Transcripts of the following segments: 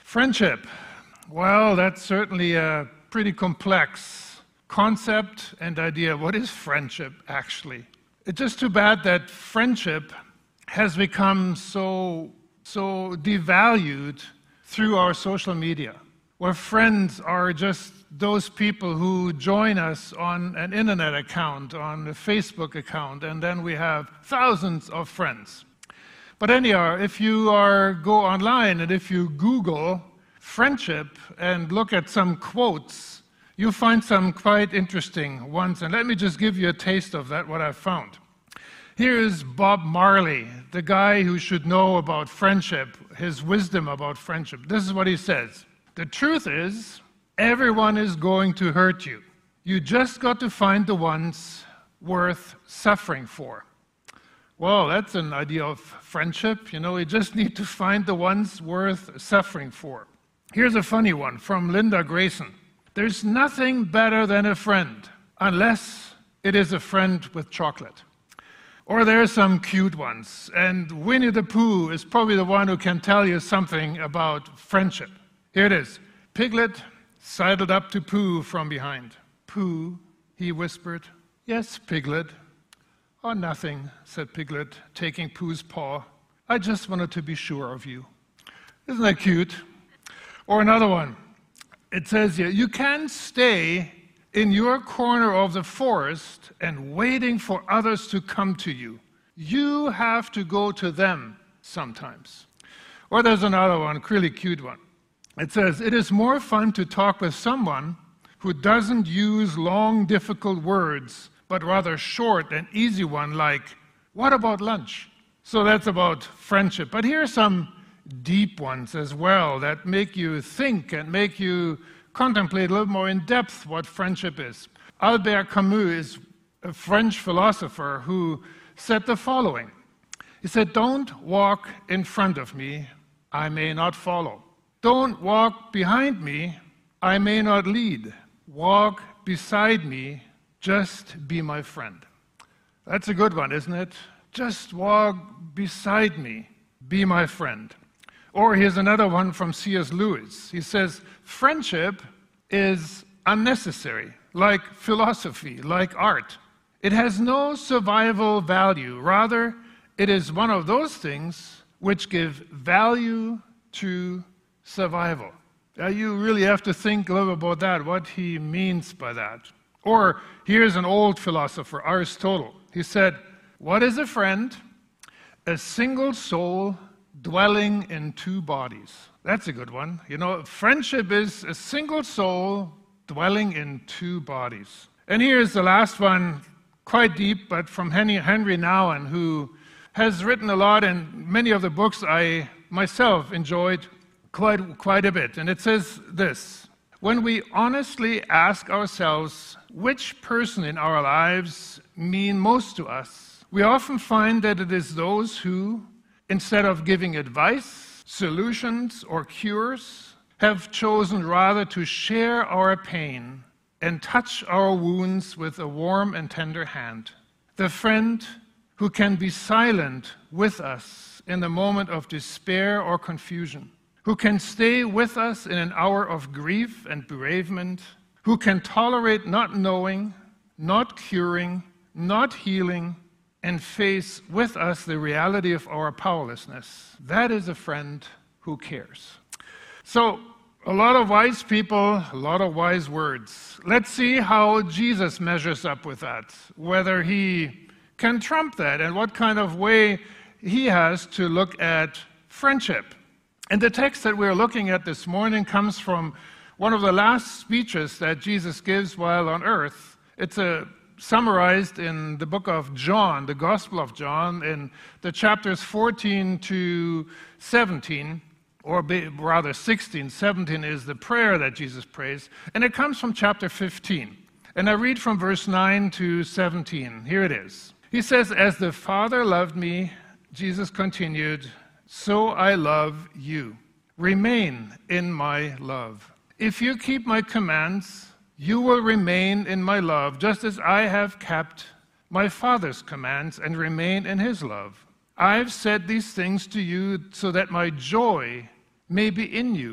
Friendship. Well, that's certainly a pretty complex concept and idea. What is friendship, actually? It's just too bad that friendship has become so devalued through our social media, where friends are just those people who join us on an internet account, on a Facebook account, and then we have thousands of friends. But anyhow, if you go online and if you Google friendship and look at some quotes, you find some quite interesting ones. And let me just give you a taste of that, what I've found. Here is Bob Marley, the guy who should know about friendship, his wisdom about friendship. This is what he says. The truth is, everyone is going to hurt you. You just got to find the ones worth suffering for. Well, that's an idea of friendship. You just need to find the ones worth suffering for. Here's a funny one from Linda Grayson. There's nothing better than a friend, unless it is a friend with chocolate. Or there are some cute ones, and Winnie the Pooh is probably the one who can tell you something about friendship. Here it is. Piglet sidled up to Pooh from behind. Pooh, he whispered. Yes, Piglet. Oh, nothing, said Piglet, taking Pooh's paw. I just wanted to be sure of you. Isn't that cute? Or another one. It says here, you can stay in your corner of the forest and waiting for others to come to you. You have to go to them sometimes. Or there's another one, really cute one. It says, it is more fun to talk with someone who doesn't use long, difficult words, but rather short and easy one like, what about lunch? So that's about friendship. But here are some deep ones as well that make you think and make you contemplate a little more in depth what friendship is. Albert Camus is a French philosopher who said the following. He said, don't walk in front of me, I may not follow. Don't walk behind me, I may not lead. Walk beside me, just be my friend. That's a good one, isn't it? Just walk beside me, be my friend. Or here's another one from C.S. Lewis. He says, friendship is unnecessary, like philosophy, like art. It has no survival value. Rather, it is one of those things which give value to survival. Now, you really have to think a little about that, what he means by that. Or here's an old philosopher, Aristotle. He said, what is a friend? A single soul dwelling in two bodies. That's a good one. Friendship is a single soul dwelling in two bodies. And here's the last one, quite deep, but from Henry Nouwen, who has written a lot, and many of the books I myself enjoyed quite a bit. And it says this, when we honestly ask ourselves which person in our lives mean most to us, we often find that it is those who, instead of giving advice, solutions, or cures, have chosen rather to share our pain and touch our wounds with a warm and tender hand. The friend who can be silent with us in the moment of despair or confusion, who can stay with us in an hour of grief and bereavement, who can tolerate not knowing, not curing, not healing, and face with us the reality of our powerlessness. That is a friend who cares. So, a lot of wise people, a lot of wise words. Let's see how Jesus measures up with that, whether he can trump that, and what kind of way he has to look at friendship. And the text that we're looking at this morning comes from one of the last speeches that Jesus gives while on earth. It's summarized in the book of John, the Gospel of John, in the chapters 14 to 17, or rather 16. 17 is the prayer that Jesus prays, and it comes from chapter 15. And I read from verse 9 to 17. Here it is. He says, as the Father loved me, Jesus continued, so I love you. Remain in my love. If you keep my commands, you will remain in my love, just as I have kept my Father's commands and remain in his love. I've said these things to you so that my joy may be in you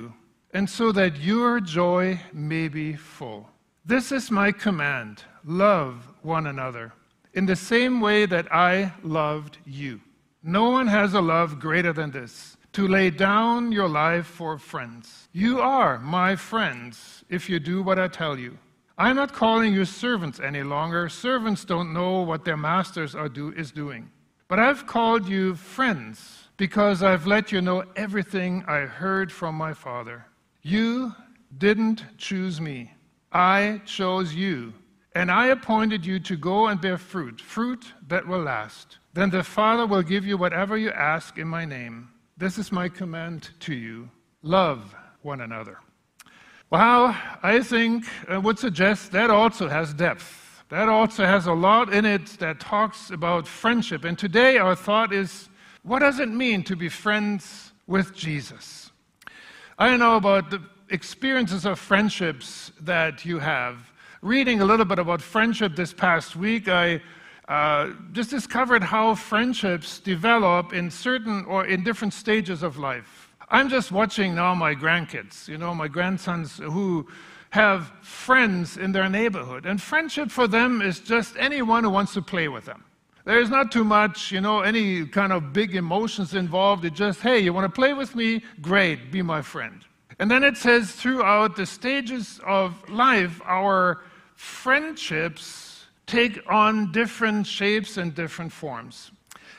and so that your joy may be full. This is my command: love one another in the same way that I loved you. No one has a love greater than this, to lay down your life for friends. You are my friends if you do what I tell you. I'm not calling you servants any longer. Servants don't know what their masters is doing. But I've called you friends because I've let you know everything I heard from my Father. You didn't choose me. I chose you, and I appointed you to go and bear fruit, fruit that will last. Then the Father will give you whatever you ask in my name. This is my command to you: love one another. Well, I think I would suggest that also has depth. That also has a lot in it that talks about friendship. And today our thought is, what does it mean to be friends with Jesus? I don't know about the experiences of friendships that you have. Reading a little bit about friendship this past week, I just discovered how friendships develop in certain or in different stages of life. I'm just watching now my grandkids, my grandsons who have friends in their neighborhood. And friendship for them is just anyone who wants to play with them. There's not too much, any kind of big emotions involved. It's just, hey, you want to play with me? Great, be my friend. And then it says throughout the stages of life, our friendships take on different shapes and different forms.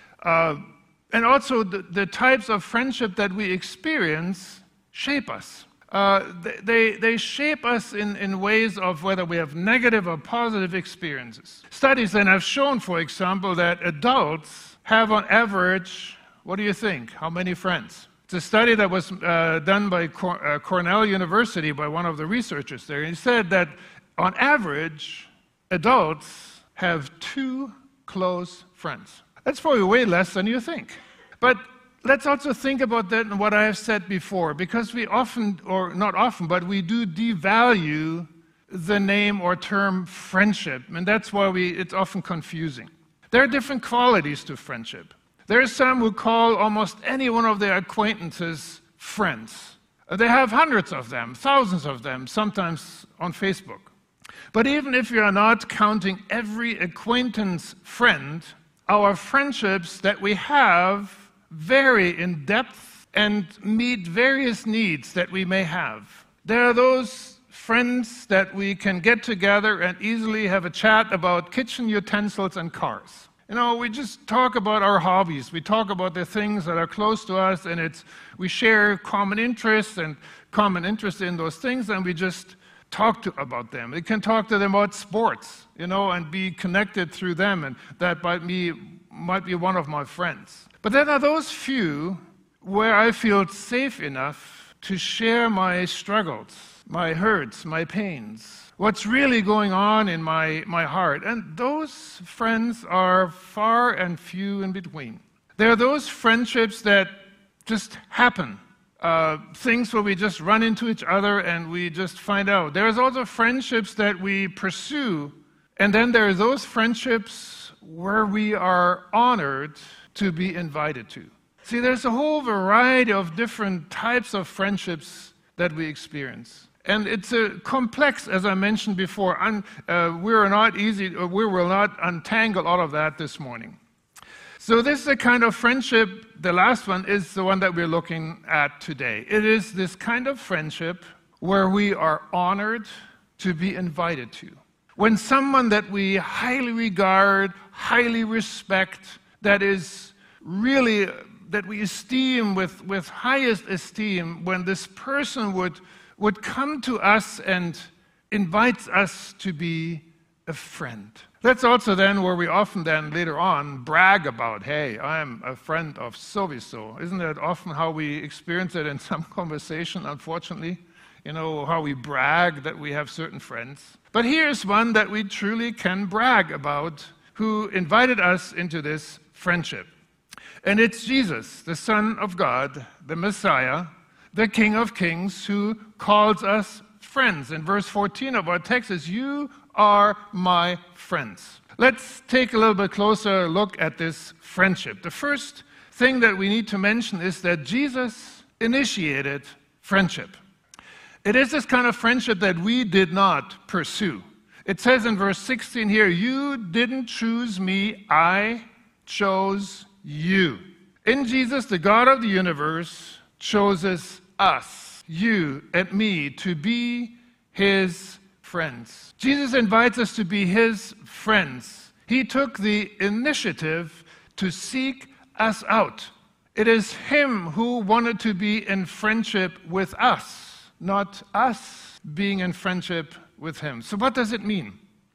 And also the types of friendship that we experience shape us. They shape us in ways of whether we have negative or positive experiences. Studies then have shown, for example, that adults have on average, what do you think? How many friends? It's a study that was done by Cornell University by one of the researchers there. He said that on average, adults have 2 close friends. That's probably way less than you think. But let's also think about that and what I have said before, because we often, or not often, but we do devalue the name or term friendship, and that's why it's often confusing. There are different qualities to friendship. There are some who call almost any one of their acquaintances friends. They have hundreds of them, thousands of them, sometimes on Facebook. But even if you are not counting every acquaintance friend, our friendships that we have vary in depth and meet various needs that we may have. There are those friends that we can get together and easily have a chat about kitchen utensils and cars. We just talk about our hobbies. We talk about the things that are close to us, and we share common interests and common interest in those things, and we just talk about them. We can talk to them about sports, and be connected through them, and that might be one of my friends. But then are those few where I feel safe enough to share my struggles, my hurts, my pains, what's really going on in my heart. And those friends are far and few in between. There are those friendships that just happen. Things where we just run into each other and we just find out. There's also friendships that we pursue, and then there are those friendships where we are honored to be invited to. See, there's a whole variety of different types of friendships that we experience. And it's complex, as I mentioned before. We will not untangle all of that this morning. So this is the kind of friendship, the last one is the one that we're looking at today. It is this kind of friendship where we are honored to be invited to. When someone that we highly regard, highly respect, that is really, that we esteem with highest esteem, when this person would come to us and invites us to be a friend. That's also then where we often then later on brag about, hey, I'm a friend of so-and-so. Isn't that often how we experience it in some conversation, unfortunately? How we brag that we have certain friends. But here's one that we truly can brag about, who invited us into this friendship. And it's Jesus, the Son of God, the Messiah, the King of Kings, who calls us friends. In verse 14 of our text is, you are my friends. Let's take a little bit closer look at this friendship. The first thing that we need to mention is that Jesus initiated friendship. It is this kind of friendship that we did not pursue. It says in verse 16 here, you didn't choose me, I chose you. In Jesus, the God of the universe chooses us, you and me, to be his friends. Jesus invites us to be his friends. He took the initiative to seek us out. It is him who wanted to be in friendship with us, not us being in friendship with him. So what does it mean?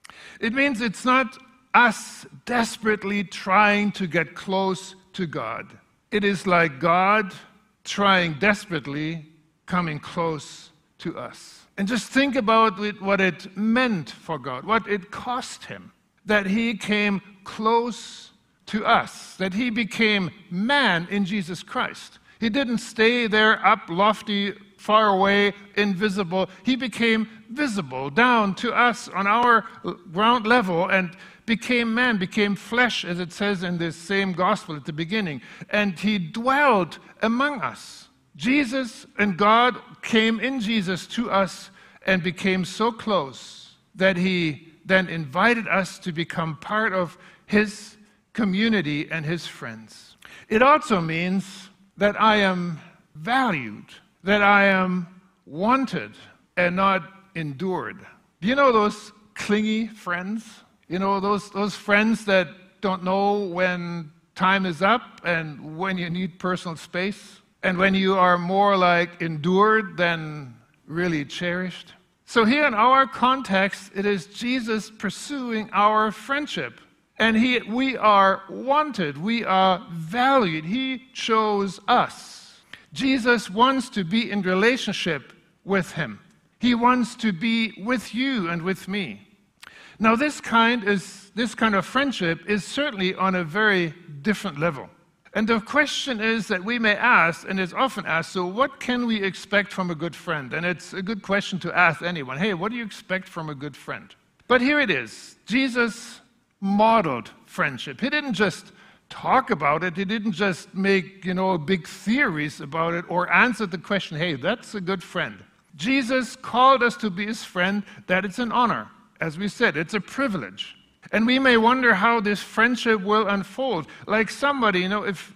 It means it's not us desperately trying to get close to God. It is like God trying desperately coming close to us. And just think about what it meant for God, what it cost him, that he came close to us, that he became man in Jesus Christ. He didn't stay there up lofty, far away, invisible. He became visible down to us on our ground level and became man, became flesh, as it says in this same gospel at the beginning. And he dwelled among us. Jesus and God came in Jesus to us and became so close that he then invited us to become part of his community and his friends. It also means that I am valued, that I am wanted and not endured. Do you know those clingy friends? You know, those friends that don't know when time is up and when you need personal space, and when you are more like endured than really cherished. So here in our context, it is Jesus pursuing our friendship. And we are wanted, we are valued. He chose us. Jesus wants to be in relationship with him. He wants to be with you and with me. Now this kind of friendship is certainly on a very different level. And the question is that we may ask, and is often asked, so what can we expect from a good friend? And it's a good question to ask anyone. Hey, what do you expect from a good friend? But here it is. Jesus modeled friendship. He didn't just talk about it. He didn't just make, big theories about it or answer the question, hey, that's a good friend. Jesus called us to be his friend, that it's an honor. As we said, it's a privilege. And we may wonder how this friendship will unfold. Like somebody, if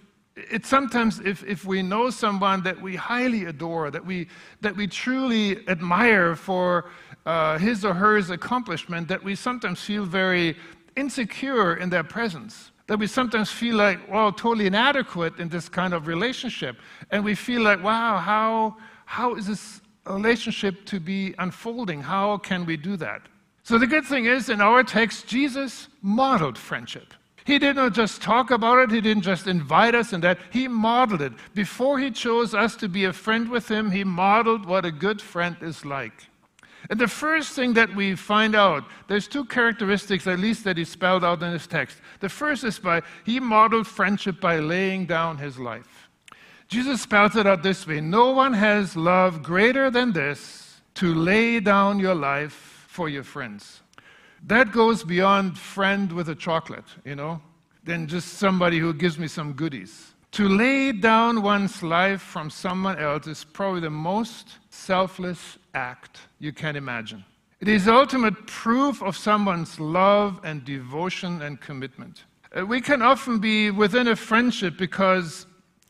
we know someone that we highly adore, that we truly admire for his or her accomplishment, that we sometimes feel very insecure in their presence, that we sometimes feel like, totally inadequate in this kind of relationship. And we feel like, wow, how is this relationship to be unfolding? How can we do that? So the good thing is, in our text, Jesus modeled friendship. He did not just talk about it, he didn't just invite us in that, he modeled it. Before he chose us to be a friend with him, he modeled what a good friend is like. And the first thing that we find out, there's two characteristics at least that he spelled out in his text. The first is he modeled friendship by laying down his life. Jesus spells it out this way, no one has love greater than this, to lay down your life for your friends. That goes beyond friend with a chocolate, than just somebody who gives me some goodies. To lay down one's life from someone else is probably the most selfless act you can imagine. It is ultimate proof of someone's love and devotion and commitment. We can often be within a friendship because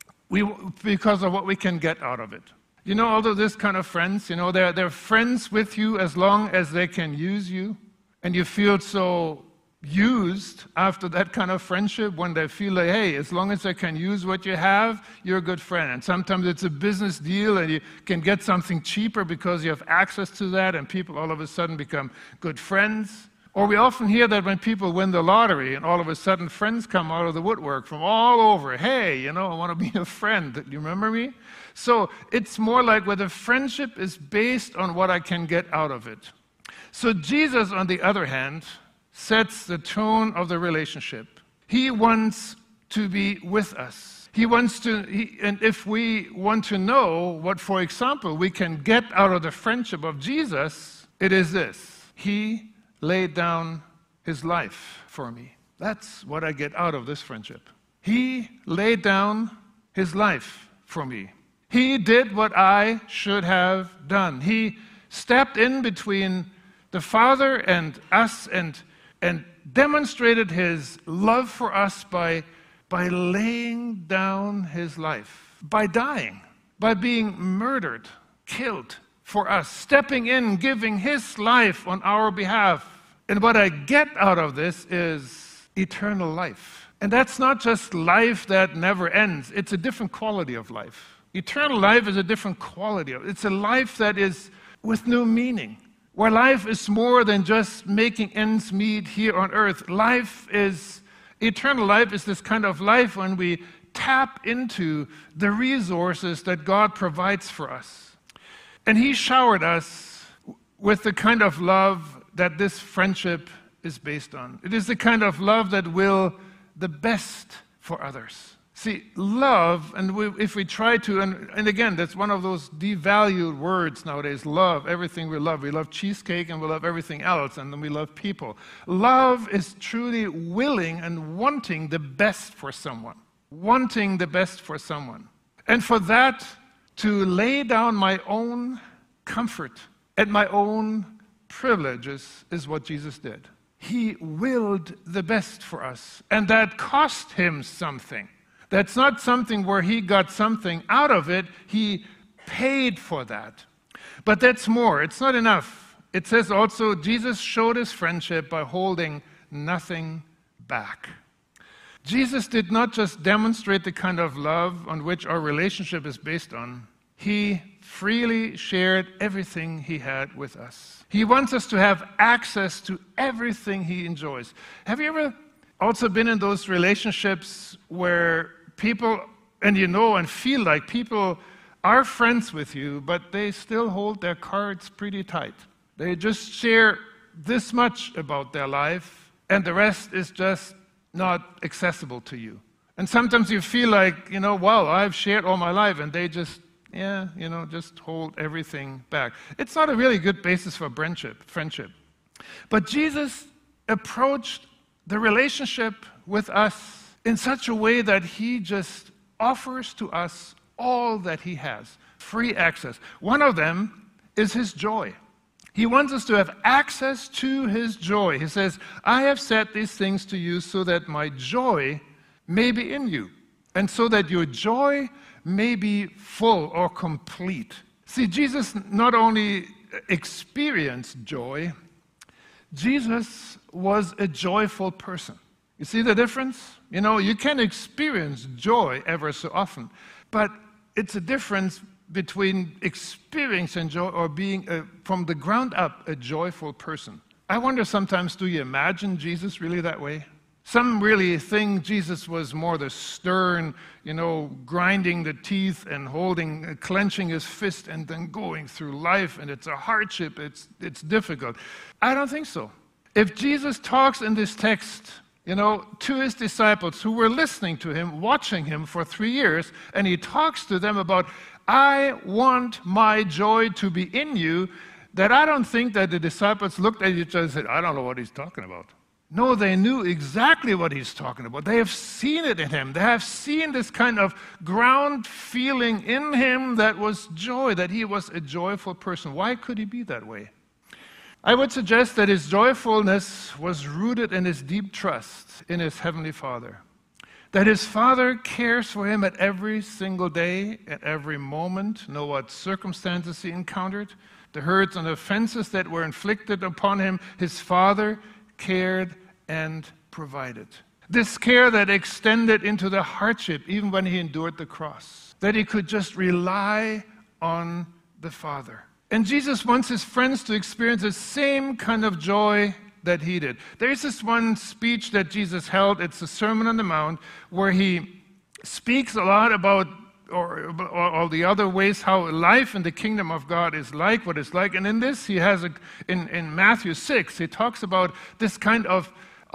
of what we can get out of it. Although this kind of friends, they're friends with you as long as they can use you. And you feel so used after that kind of friendship when they feel like, hey, as long as I can use what you have, you're a good friend. And sometimes it's a business deal and you can get something cheaper because you have access to that and people all of a sudden become good friends. Or we often hear that when people win the lottery and all of a sudden friends come out of the woodwork from all over. Hey, I want to be a friend. Do you remember me? So it's more like where the friendship is based on what I can get out of it. So Jesus, on the other hand, sets the tone of the relationship. He wants to be with us. And if we want to know what, for example, we can get out of the friendship of Jesus, it is this. He laid down his life for me. That's what I get out of this friendship. He laid down his life for me. He did what I should have done. He stepped in between the Father and us and demonstrated his love for us by laying down his life, by dying, by being murdered, killed for us, stepping in, giving his life on our behalf. And what I get out of this is eternal life. And that's not just life that never ends. It's a different quality of life. Eternal life is a different quality. It's a life that is with new meaning, where life is more than just making ends meet here on earth. Eternal life is this kind of life when we tap into the resources that God provides for us. And he showered us with the kind of love that this friendship is based on. It is the kind of love that will the best for others. See, love, and if we try to, and again, that's one of those devalued words nowadays, love, everything we love. We love cheesecake and we love everything else, and then we love people. Love is truly willing and wanting the best for someone. Wanting the best for someone. And for that, to lay down my own comfort and my own privileges is what Jesus did. He willed the best for us, and that cost him something. That's not something where he got something out of it. He paid for that. But that's more. It's not enough. It says also, Jesus showed his friendship by holding nothing back. Jesus did not just demonstrate the kind of love on which our relationship is based on. He freely shared everything he had with us. He wants us to have access to everything he enjoys. Have you ever also been in those relationships where people, and feel like people are friends with you, but they still hold their cards pretty tight? They just share this much about their life, and the rest is just not accessible to you. And sometimes you feel like, well, I've shared all my life, and they just hold everything back. It's not a really good basis for friendship. But Jesus approached the relationship with us in such a way that he just offers to us all that he has, free access. One of them is his joy. He wants us to have access to his joy. He says, I have said these things to you so that my joy may be in you, and so that your joy may be full or complete. See, Jesus not only experienced joy, Jesus was a joyful person. You see the difference? You can experience joy ever so often, but it's a difference between experiencing joy or being, from the ground up, a joyful person. I wonder sometimes, do you imagine Jesus really that way? Some really think Jesus was more the stern, grinding the teeth and clenching his fist and then going through life, and it's a hardship, it's difficult. I don't think so. If Jesus talks in this text, to his disciples who were listening to him, watching him for 3 years, and he talks to them about, I want my joy to be in you, that I don't think that the disciples looked at each other and said, I don't know what he's talking about. No, they knew exactly what he's talking about. They have seen it in him. They have seen this kind of ground feeling in him that was joy, that he was a joyful person. Why could he be that way? I would suggest that his joyfulness was rooted in his deep trust in his Heavenly Father. That his Father cares for him at every single day, at every moment, know what circumstances he encountered, the hurts and offenses that were inflicted upon him, his Father cared and provided. This care that extended into the hardship, even when he endured the cross. That he could just rely on the Father. And Jesus wants his friends to experience the same kind of joy that he did. There's this one speech that Jesus held. It's the Sermon on the Mount, where he speaks a lot about or all the other ways how life in the kingdom of God is like, what it's like. And in this, he has, in Matthew 6, he talks about this kind of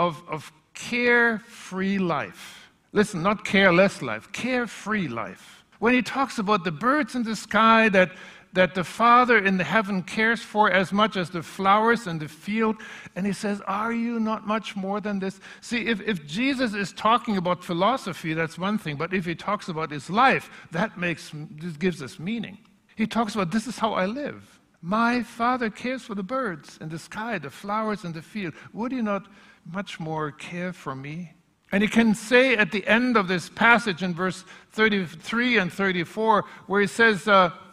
carefree life. Listen, not careless life, carefree life. When he talks about the birds in the sky that that the Father in the heaven cares for as much as the flowers in the field. And he says, are you not much more than this? See, if Jesus is talking about philosophy, that's one thing. But if he talks about his life, this gives us meaning. He talks about, this is how I live. My Father cares for the birds in the sky, the flowers in the field. Would he not much more care for me? And he can say at the end of this passage in verse 33 and 34, where he says,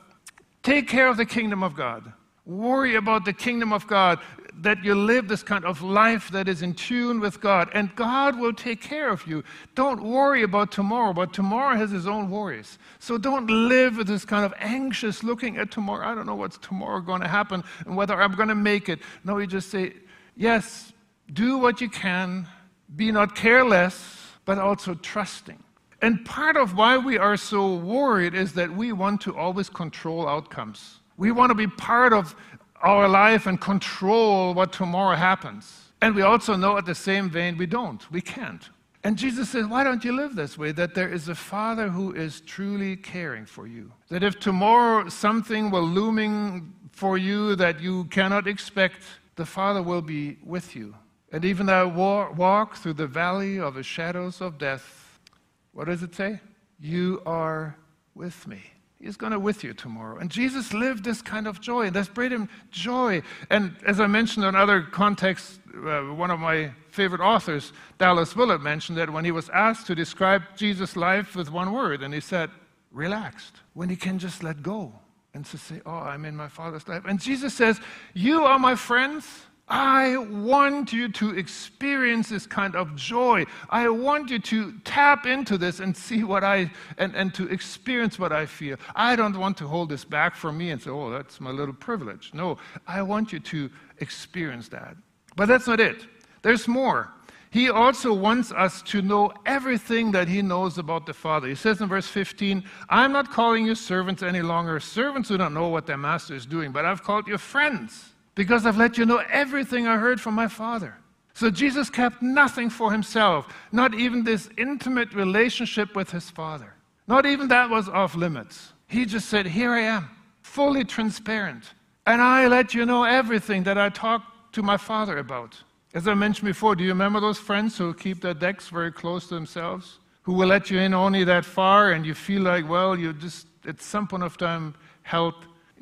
take care of the kingdom of God. Worry about the kingdom of God, that you live this kind of life that is in tune with God, and God will take care of you. Don't worry about tomorrow, but tomorrow has its own worries. So don't live with this kind of anxious looking at tomorrow. I don't know what's tomorrow going to happen and whether I'm going to make it. No, you just say, yes, do what you can, be not careless, but also trusting. And part of why we are so worried is that we want to always control outcomes. We want to be part of our life and control what tomorrow happens. And we also know at the same vein we don't. We can't. And Jesus says, why don't you live this way? That there is a Father who is truly caring for you. That if tomorrow something will looming for you that you cannot expect, the Father will be with you. And even though I walk through the valley of the shadows of death, what does it say? You are with me. He's going to be with you tomorrow. And Jesus lived this kind of joy, and that's brought him joy. And as I mentioned in other contexts, one of my favorite authors, Dallas Willard, mentioned that when he was asked to describe Jesus' life with one word, and he said, relaxed. When he can just let go and to say, oh, I'm in my Father's life. And Jesus says, you are my friends. I want you to experience this kind of joy. I want you to tap into this and see what and to experience what I feel. I don't want to hold this back from me and say, oh, that's my little privilege. No, I want you to experience that. But that's not it. There's more. He also wants us to know everything that he knows about the Father. He says in verse 15, I'm not calling you servants any longer. Servants do not know what their master is doing, but I've called you friends, because I've let you know everything I heard from my Father. So Jesus kept nothing for himself, not even this intimate relationship with his Father. Not even that was off limits. He just said, here I am, fully transparent. And I let you know everything that I talked to my Father about. As I mentioned before, do you remember those friends who keep their decks very close to themselves? Who will let you in only that far, and you feel like, well, you just at some point of time held,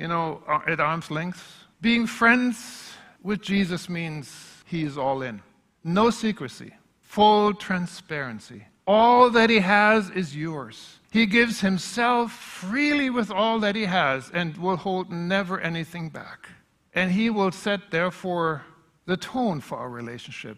at arm's length? Being friends with Jesus means he is all in. No secrecy, full transparency. All that he has is yours. He gives himself freely with all that he has and will hold never anything back. And he will set, therefore, the tone for our relationship.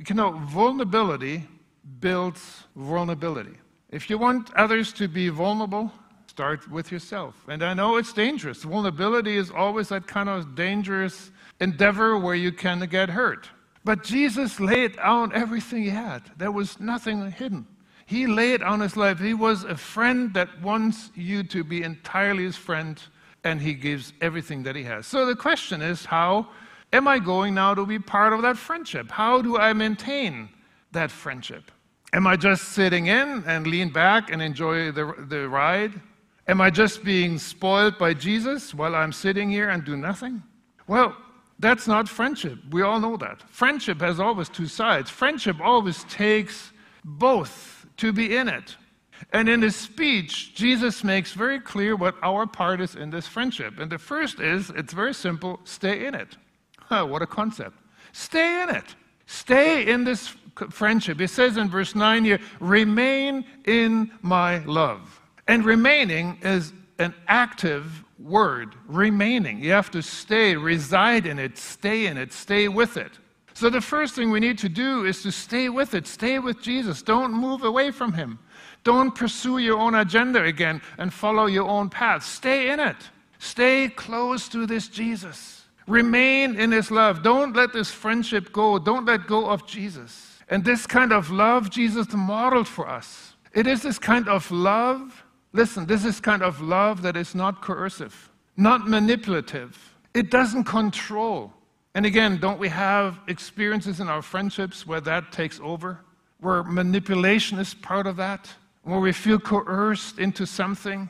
Vulnerability builds vulnerability. If you want others to be vulnerable, start with yourself. And I know it's dangerous. Vulnerability is always that kind of dangerous endeavor where you can get hurt. But Jesus laid out everything he had. There was nothing hidden. He laid on his life. He was a friend that wants you to be entirely his friend, and he gives everything that he has. So the question is, how am I going now to be part of that friendship? How do I maintain that friendship? Am I just sitting in and lean back and enjoy the ride? Am I just being spoiled by Jesus while I'm sitting here and do nothing? Well, that's not friendship. We all know that. Friendship has always two sides. Friendship always takes both to be in it. And in his speech, Jesus makes very clear what our part is in this friendship. And the first is, it's very simple, stay in it. What a concept. Stay in it. Stay in this friendship. It says in verse 9 here, remain in my love. And remaining is an active word, remaining. You have to stay, reside in it, stay with it. So the first thing we need to do is to stay with it, stay with Jesus. Don't move away from him. Don't pursue your own agenda again and follow your own path. Stay in it. Stay close to this Jesus. Remain in his love. Don't let this friendship go. Don't let go of Jesus. And this kind of love Jesus modeled for us. It is this kind of love. Listen, this is kind of love that is not coercive, not manipulative. It doesn't control. And again, don't we have experiences in our friendships where that takes over? Where manipulation is part of that? Where we feel coerced into something?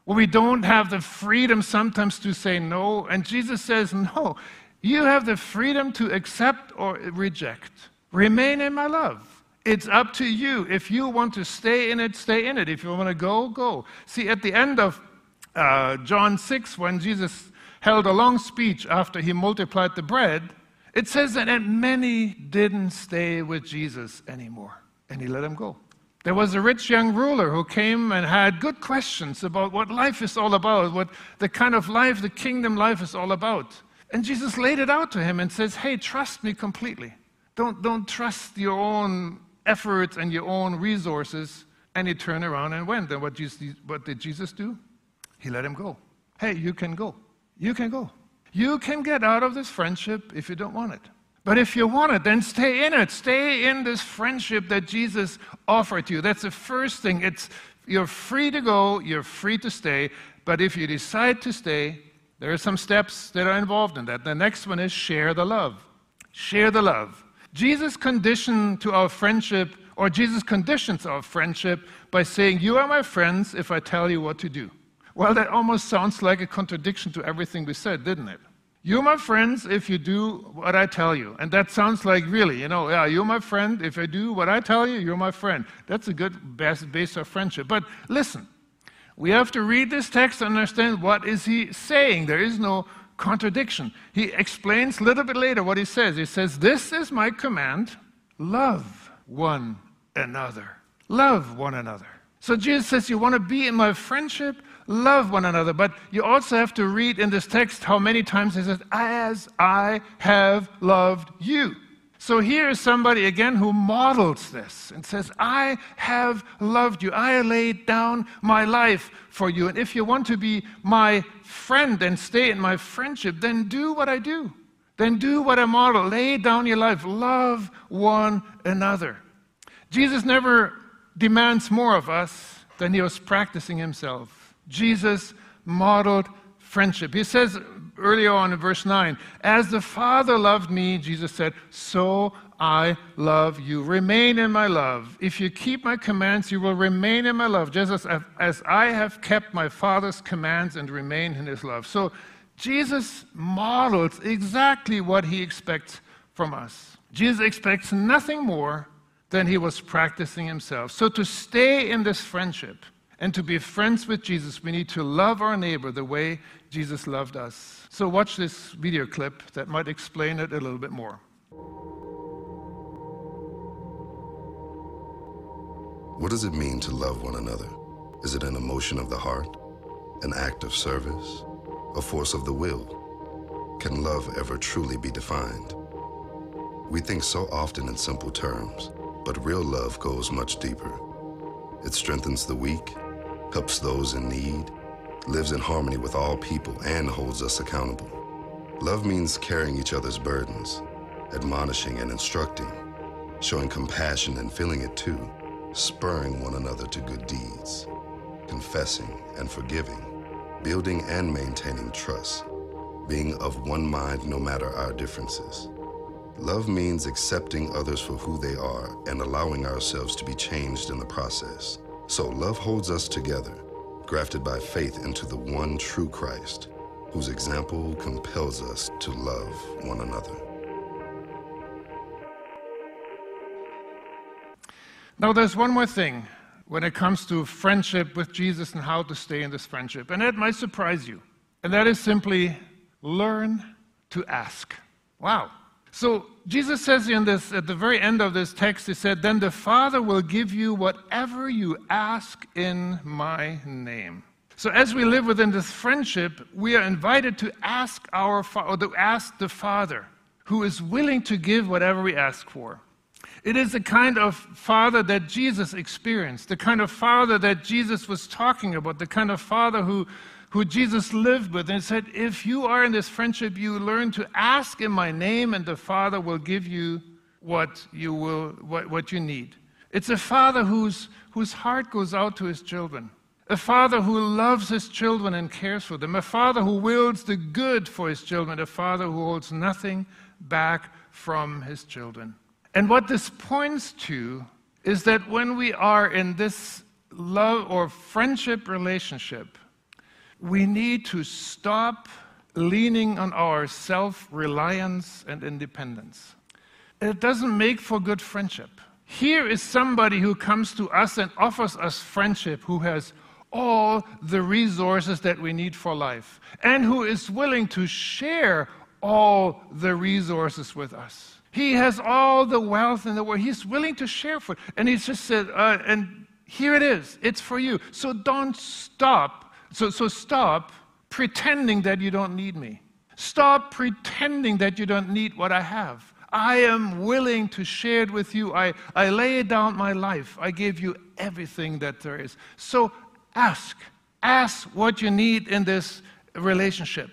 where we don't have the freedom sometimes to say no. And Jesus says, no, you have the freedom to accept or reject. Remain in my love. It's up to you. If you want to stay in it, stay in it. If you want to go, go. See, at the end of John 6, when Jesus held a long speech after he multiplied the bread, it says that many didn't stay with Jesus anymore, and he let them go. There was a rich young ruler who came and had good questions about what life is all about, what the kind of life, the kingdom life is all about. And Jesus laid it out to him and says, hey, trust me completely. Don't trust your own efforts and your own resources. And he turned around and went. And what did Jesus do? He let him go. Hey, you can go. You can go. You can get out of this friendship if you don't want it. But if you want it, then stay in it. Stay in this friendship that Jesus offered you. That's the first thing. You're free to go. You're free to stay. But if you decide to stay, there are some steps that are involved in that. The next one is share the love. Share the love. Jesus conditions our friendship by saying, you are my friends if I tell you what to do. Well, that almost sounds like a contradiction to everything we said, didn't it? You're my friends if you do what I tell you. And that sounds like really, yeah, you're my friend. If I do what I tell you, you're my friend. That's a good base of friendship. But listen, we have to read this text and understand what is he saying. There is no contradiction. He explains a little bit later what he says. He says, this is my command, love one another. Love one another. So Jesus says, you want to be in my friendship? Love one another. But you also have to read in this text how many times he says, as I have loved you. So here is somebody again who models this and says, I have loved you. I laid down my life for you. And if you want to be my friend and stay in my friendship, then do what I do. Then do what I model. Lay down your life. Love one another. Jesus never demands more of us than he was practicing himself. Jesus modeled friendship. He says earlier on in verse 9, as the Father loved me, Jesus said, so I love you. Remain in my love. If you keep my commands, you will remain in my love, just as I have kept my Father's commands and remain in his love. So Jesus models exactly what he expects from us. Jesus expects nothing more than he was practicing himself. So to stay in this friendship and to be friends with Jesus, we need to love our neighbor the way Jesus loved us. So watch this video clip that might explain it a little bit more. What does it mean to love one another? Is it an emotion of the heart, an act of service, a force of the will? Can love ever truly be defined? We think so often in simple terms, but real love goes much deeper. It strengthens the weak, helps those in need, lives in harmony with all people, and holds us accountable. Love means carrying each other's burdens, admonishing and instructing, showing compassion and feeling it too, spurring one another to good deeds, confessing and forgiving, building and maintaining trust, being of one mind no matter our differences. Love means accepting others for who they are and allowing ourselves to be changed in the process. So love holds us together, grafted by faith into the one true Christ, whose example compels us to love one another. Now there's one more thing when it comes to friendship with Jesus and how to stay in this friendship, and that might surprise you. And that is simply learn to ask. Wow. So Jesus says in this, at the very end of this text, he said, then the Father will give you whatever you ask in my name. So as we live within this friendship, we are invited to ask the Father, who is willing to give whatever we ask for. It is the kind of Father that Jesus experienced, the kind of Father that Jesus was talking about, the kind of Father who Jesus lived with, and said, if you are in this friendship, you learn to ask in my name, and the Father will give you what you need. It's a Father whose heart goes out to his children, a Father who loves his children and cares for them, a Father who wills the good for his children, a Father who holds nothing back from his children. And what this points to is that when we are in this love or friendship relationship, We need to stop leaning on our self-reliance and independence. It doesn't make for good friendship. Here is somebody who comes to us and offers us friendship, who has all the resources that we need for life, and who is willing to share all the resources with us. He has all the wealth in the world. He's willing to share for it. And he's just said, and here it is. It's for you. So don't stop. So stop pretending that you don't need me. Stop pretending that you don't need what I have. I am willing to share it with you. I lay down my life. I give you everything that there is. So ask what you need in this relationship.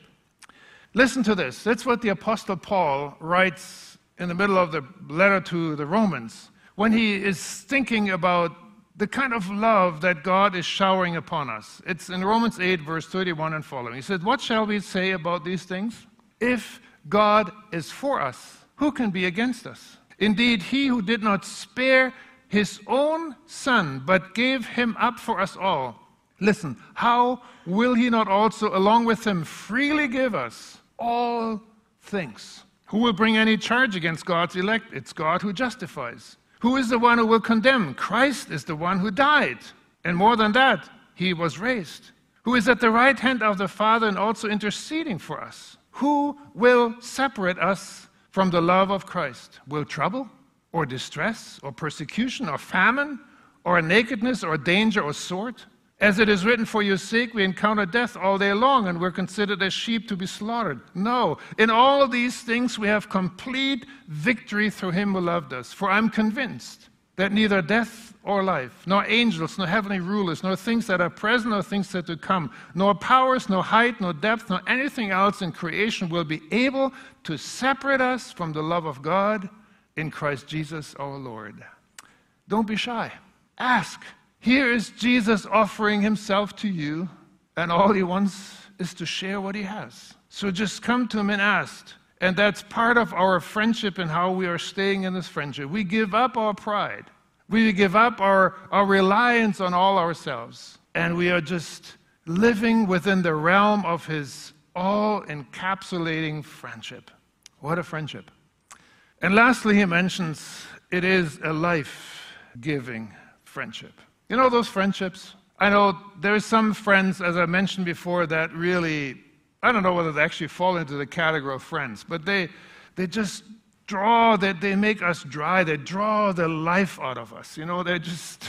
Listen to this. That's what the Apostle Paul writes in the middle of the letter to the Romans when he is thinking about the kind of love that God is showering upon us. It's in Romans 8, verse 31 and following. He said, what shall we say about these things? If God is for us, who can be against us? Indeed, he who did not spare his own son, but gave him up for us all. Listen, how will he not also, along with him, freely give us all things? Who will bring any charge against God's elect? It's God who justifies. Who is the one who will condemn? Christ is the one who died. And more than that, he was raised. Who is at the right hand of the Father and also interceding for us? Who will separate us from the love of Christ? Will trouble or distress or persecution or famine or nakedness or danger or sword? As it is written, for your sake we encounter death all day long, and we're considered as sheep to be slaughtered. No, in all of these things we have complete victory through him who loved us. For I'm convinced that neither death or life, nor angels, nor heavenly rulers, nor things that are present, nor things that are to come, nor powers, nor height, nor depth, nor anything else in creation will be able to separate us from the love of God in Christ Jesus our Lord. Don't be shy. Ask. Here is Jesus offering himself to you, and all he wants is to share what he has. So just come to him and ask. And that's part of our friendship and how we are staying in this friendship. We give up our pride. We give up our reliance on all ourselves. And we are just living within the realm of his all-encapsulating friendship. What a friendship. And lastly, he mentions it is a life-giving friendship. You know those friendships? I know there's some friends, as I mentioned before, that really, I don't know whether they actually fall into the category of friends, but they just draw, they make us dry. They draw the life out of us. You know, they just,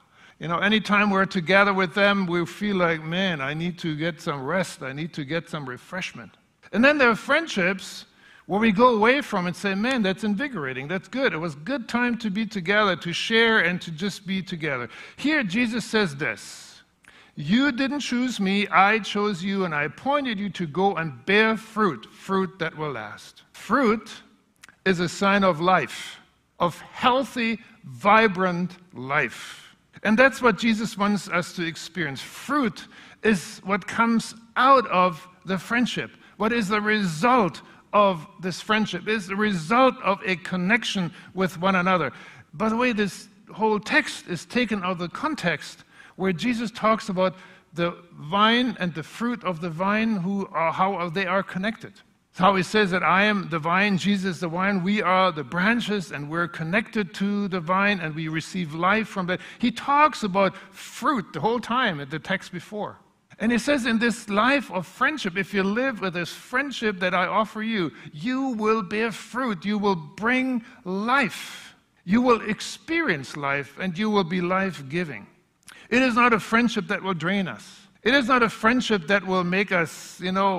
anytime we're together with them, we feel like, man, I need to get some rest. I need to get some refreshment. And then there are friendships where we go away from and say, man, that's invigorating, that's good. It was good time to be together, to share and to just be together. Here Jesus says this, you didn't choose me, I chose you, and I appointed you to go and bear fruit that will last. Fruit is a sign of life, of healthy, vibrant life. And that's what Jesus wants us to experience. Fruit is what comes out of the friendship, what is the result of this friendship, is the result of a connection with one another. By the way, this whole text is taken out of the context where Jesus talks about the vine and the fruit of the vine, how they are connected. How he says that I am the vine, Jesus the vine, we are the branches, and we're connected to the vine, and we receive life from that. He talks about fruit the whole time in the text before. And he says in this life of friendship, if you live with this friendship that I offer you, you will bear fruit. You will bring life. You will experience life, and you will be life-giving. It is not a friendship that will drain us. It is not a friendship that will make us,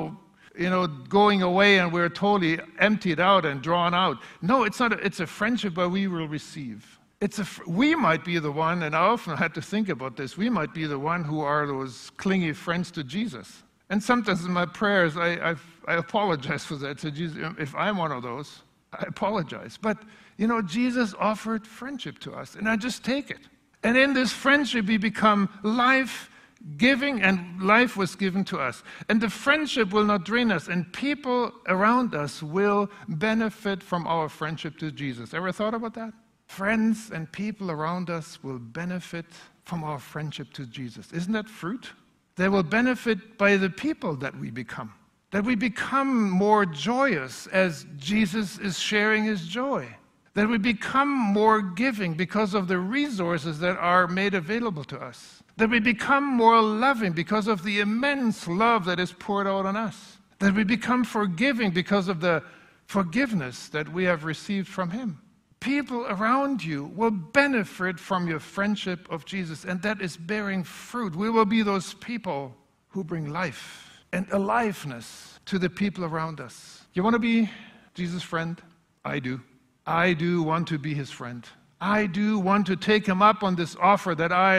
going away and we're totally emptied out and drawn out. No, it's not. It's a friendship where we will receive. We might be the one, and I often had to think about this, we might be the one who are those clingy friends to Jesus. And sometimes in my prayers, I apologize for that. So Jesus, if I'm one of those, I apologize. But, Jesus offered friendship to us, and I just take it. And in this friendship, we become life-giving, and life was given to us. And the friendship will not drain us, and people around us will benefit from our friendship to Jesus. Ever thought about that? Friends and people around us will benefit from our friendship to Jesus. Isn't that fruit? They will benefit by the people that we become. That we become more joyous as Jesus is sharing his joy. That we become more giving because of the resources that are made available to us. That we become more loving because of the immense love that is poured out on us. That we become forgiving because of the forgiveness that we have received from him. People around you will benefit from your friendship of Jesus, and that is bearing fruit. We will be those people who bring life and aliveness to the people around us. You want to be Jesus' friend? I do. I do want to be his friend. I do want to take him up on this offer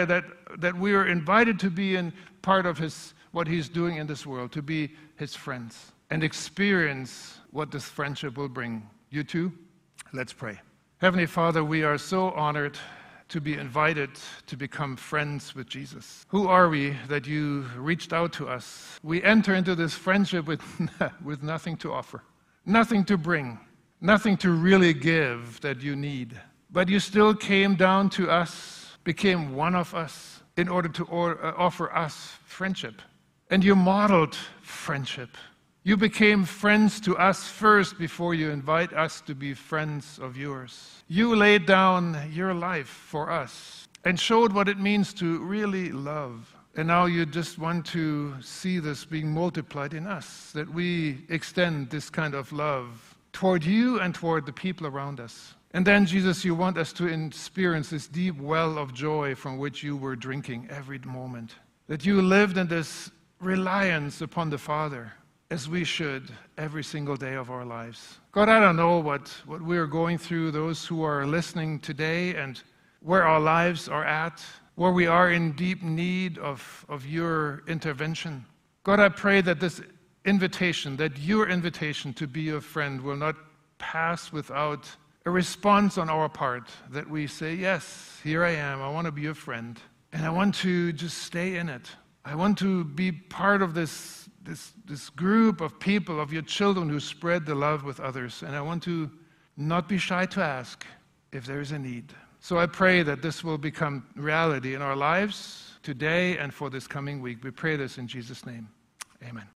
that we are invited to be in part of what he's doing in this world, to be his friends and experience what this friendship will bring. You too? Let's pray. Heavenly Father, we are so honored to be invited to become friends with Jesus. Who are we that you reached out to us? We enter into this friendship with nothing to offer, nothing to bring, nothing to really give that you need. But you still came down to us, became one of us in order to offer us friendship. And you modeled friendship. You became friends to us first before you invite us to be friends of yours. You laid down your life for us and showed what it means to really love. And now you just want to see this being multiplied in us, that we extend this kind of love toward you and toward the people around us. And then, Jesus, you want us to experience this deep well of joy from which you were drinking every moment. That you lived in this reliance upon the Father, as we should every single day of our lives. God, I don't know what we're going through, those who are listening today, and where our lives are at, where we are in deep need of your intervention. God, I pray that this invitation, that your invitation to be your friend will not pass without a response on our part, that we say, yes, here I am, I want to be your friend, and I want to just stay in it. I want to be part of this group of people, of your children who spread the love with others, and I want to not be shy to ask if there is a need. So I pray that this will become reality in our lives today and for this coming week. We pray this in Jesus' name. Amen.